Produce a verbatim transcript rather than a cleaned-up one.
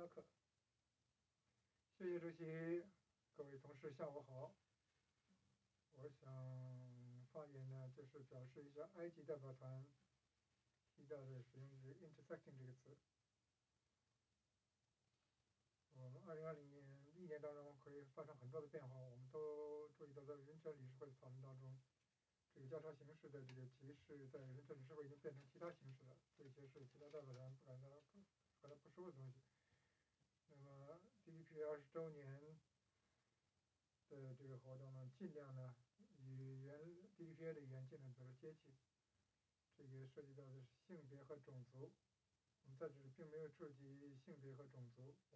克。谢谢主席，各位同事，下午好。我想发言呢，就是表示一下埃及代表团提到的使用这个 intersecting 这个词。我们二零二零年一年当中会发生很多的变化，我们都注意到，在人权理事会讨论当中，这个交叉形式的这个歧视在人权理事会已经变成其他形式了，这些是其他代表团不感到感到不舒服的东西。那么 D P P 二十周年的这个活动呢，尽量呢与原 D P P A 的语言尽量保持接近。这个涉及到的是性别和种族，我们在这里并没有触及性别和种族。